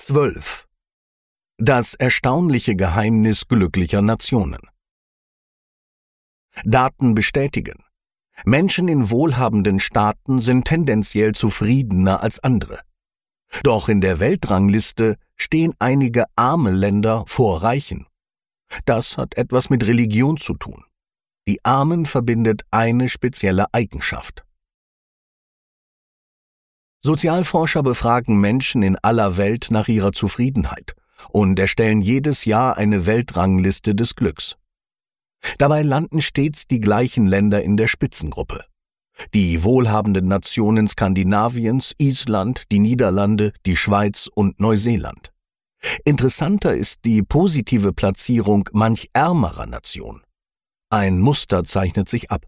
12. Das erstaunliche Geheimnis glücklicher Nationen. Daten bestätigen: Menschen in wohlhabenden Staaten sind tendenziell zufriedener als andere. Doch in der Weltrangliste stehen einige arme Länder vor reichen. Das hat etwas mit Religion zu tun. Die Armen verbindet eine spezielle Eigenschaft. Sozialforscher befragen Menschen in aller Welt nach ihrer Zufriedenheit und erstellen jedes Jahr eine Weltrangliste des Glücks. Dabei landen stets die gleichen Länder in der Spitzengruppe: die wohlhabenden Nationen Skandinaviens, Island, die Niederlande, die Schweiz und Neuseeland. Interessanter ist die positive Platzierung manch ärmerer Nationen. Ein Muster zeichnet sich ab.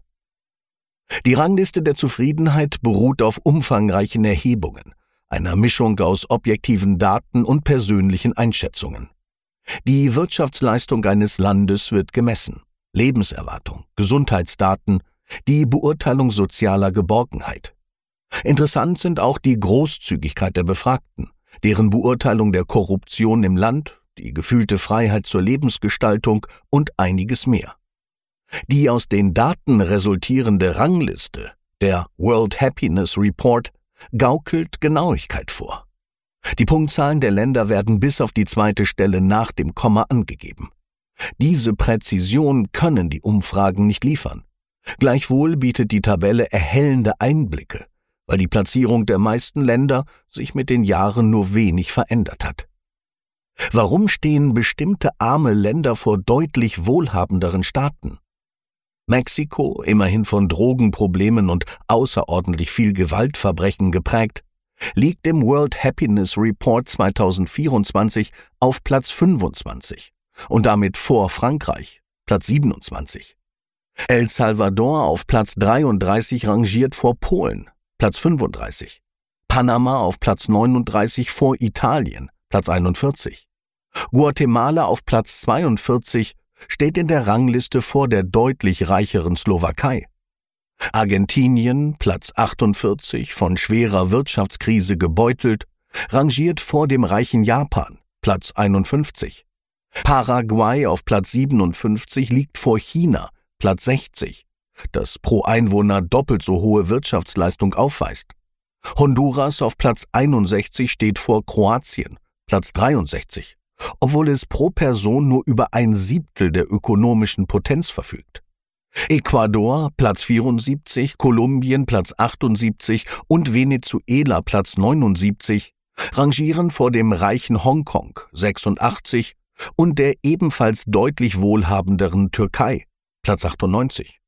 Die Rangliste der Zufriedenheit beruht auf umfangreichen Erhebungen, einer Mischung aus objektiven Daten und persönlichen Einschätzungen. Die Wirtschaftsleistung eines Landes wird gemessen: Lebenserwartung, Gesundheitsdaten, die Beurteilung sozialer Geborgenheit. Interessant sind auch die Großzügigkeit der Befragten, deren Beurteilung der Korruption im Land, die gefühlte Freiheit zur Lebensgestaltung und einiges mehr. Die aus den Daten resultierende Rangliste, der World Happiness Report, gaukelt Genauigkeit vor. Die Punktzahlen der Länder werden bis auf die zweite Stelle nach dem Komma angegeben. Diese Präzision können die Umfragen nicht liefern. Gleichwohl bietet die Tabelle erhellende Einblicke, weil die Platzierung der meisten Länder sich mit den Jahren nur wenig verändert hat. Warum stehen bestimmte arme Länder vor deutlich wohlhabenderen Staaten? Mexiko, immerhin von Drogenproblemen und außerordentlich viel Gewaltverbrechen geprägt, liegt im World Happiness Report 2024 auf Platz 25 und damit vor Frankreich, Platz 27. El Salvador auf Platz 33 rangiert vor Polen, Platz 35. Panama auf Platz 39 vor Italien, Platz 41. Guatemala auf Platz 42 steht in der Rangliste vor der deutlich reicheren Slowakei. Argentinien, Platz 48, von schwerer Wirtschaftskrise gebeutelt, rangiert vor dem reichen Japan, Platz 51. Paraguay auf Platz 57 liegt vor China, Platz 60, das pro Einwohner doppelt so hohe Wirtschaftsleistung aufweist. Honduras auf Platz 61 steht vor Kroatien, Platz 63, obwohl es pro Person nur über 1/7 der ökonomischen Potenz verfügt. Ecuador, Platz 74, Kolumbien, Platz 78 und Venezuela, Platz 79, rangieren vor dem reichen Hongkong, 86, und der ebenfalls deutlich wohlhabenderen Türkei, Platz 98.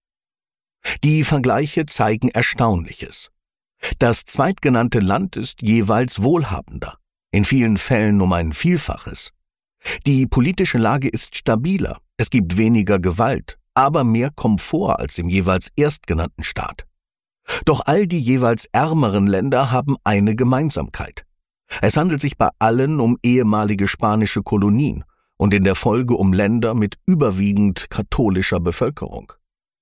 Die Vergleiche zeigen Erstaunliches. Das zweitgenannte Land ist jeweils wohlhabender, in vielen Fällen um ein Vielfaches. Die politische Lage ist stabiler, es gibt weniger Gewalt, aber mehr Komfort als im jeweils erstgenannten Staat. Doch all die jeweils ärmeren Länder haben eine Gemeinsamkeit: Es handelt sich bei allen um ehemalige spanische Kolonien und in der Folge um Länder mit überwiegend katholischer Bevölkerung.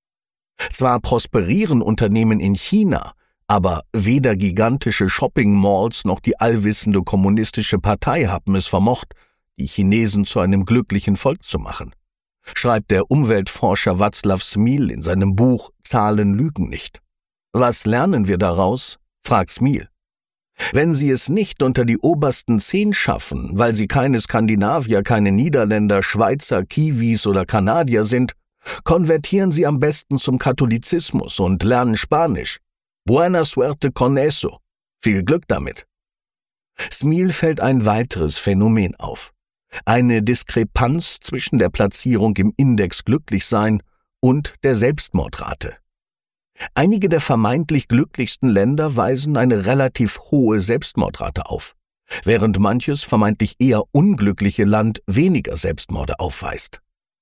Zwar prosperieren Unternehmen in China, aber weder gigantische Shopping-Malls noch die allwissende kommunistische Partei haben es vermocht, die Chinesen zu einem glücklichen Volk zu machen, schreibt der Umweltforscher Václav Smil in seinem Buch »Zahlen lügen nicht«. Was lernen wir daraus? Fragt Smil. Wenn Sie es nicht unter die obersten 10 schaffen, weil Sie keine Skandinavier, keine Niederländer, Schweizer, Kiwis oder Kanadier sind, konvertieren Sie am besten zum Katholizismus und lernen Spanisch. Buena suerte con eso. Viel Glück damit. Smil fällt ein weiteres Phänomen auf: eine Diskrepanz zwischen der Platzierung im Index Glücklichsein und der Selbstmordrate. Einige der vermeintlich glücklichsten Länder weisen eine relativ hohe Selbstmordrate auf, während manches vermeintlich eher unglückliche Land weniger Selbstmorde aufweist.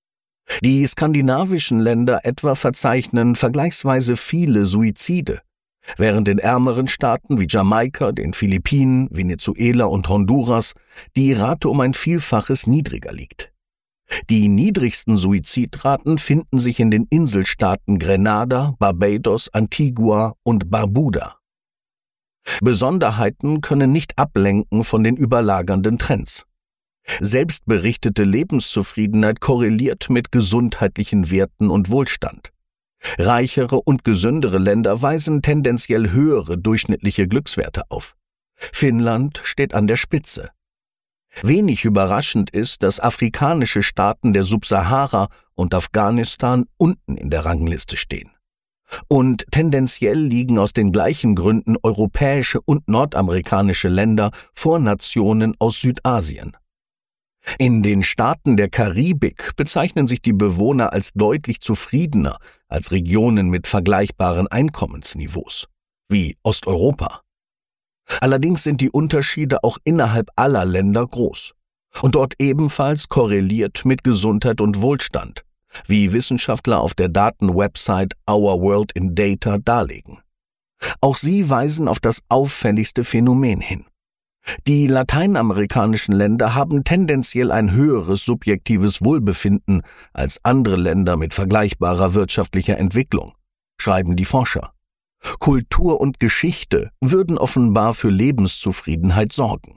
Die skandinavischen Länder etwa verzeichnen vergleichsweise viele Suizide, während in ärmeren Staaten wie Jamaika, den Philippinen, Venezuela und Honduras die Rate um ein Vielfaches niedriger liegt. Die niedrigsten Suizidraten finden sich in den Inselstaaten Grenada, Barbados, Antigua und Barbuda. Besonderheiten können nicht ablenken von den überlagernden Trends. Selbstberichtete Lebenszufriedenheit korreliert mit gesundheitlichen Werten und Wohlstand. Reichere und gesündere Länder weisen tendenziell höhere durchschnittliche Glückswerte auf. Finnland steht an der Spitze. Wenig überraschend ist, dass afrikanische Staaten der Subsahara und Afghanistan unten in der Rangliste stehen. Und tendenziell liegen aus den gleichen Gründen europäische und nordamerikanische Länder vor Nationen aus Südasien. In den Staaten der Karibik bezeichnen sich die Bewohner als deutlich zufriedener als Regionen mit vergleichbaren Einkommensniveaus, wie Osteuropa. Allerdings sind die Unterschiede auch innerhalb aller Länder groß und dort ebenfalls korreliert mit Gesundheit und Wohlstand, wie Wissenschaftler auf der Datenwebsite Our World in Data darlegen. Auch sie weisen auf das auffälligste Phänomen hin. Die lateinamerikanischen Länder haben tendenziell ein höheres subjektives Wohlbefinden als andere Länder mit vergleichbarer wirtschaftlicher Entwicklung, schreiben die Forscher. Kultur und Geschichte würden offenbar für Lebenszufriedenheit sorgen.